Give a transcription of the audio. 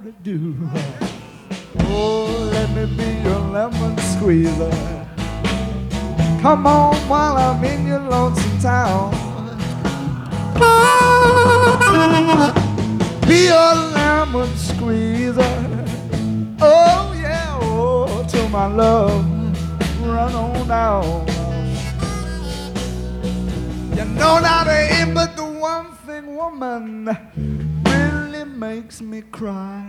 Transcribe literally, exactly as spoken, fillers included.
ought to do. Oh, let me be your lemon squeezer. Come on while I'm in your lonesome town. Be your lemon squeezer. Oh yeah, oh, till my love run on down. You know that ain't but the one thing, woman, really makes me cry.